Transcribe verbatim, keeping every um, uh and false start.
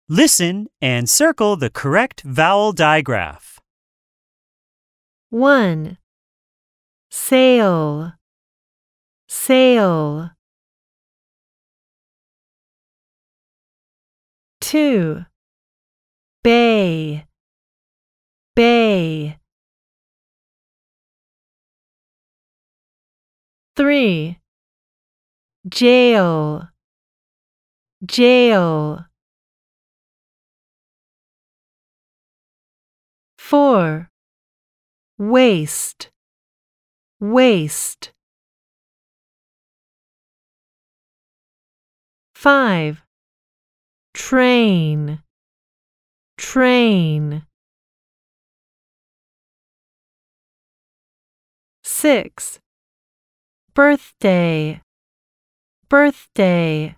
Listen and circle the correct vowel digraph. one. Sail, sail. two. Bay, bay. three. Jail, jail. four. Waste, waste. five. Train, train. six. Birthday, birthday.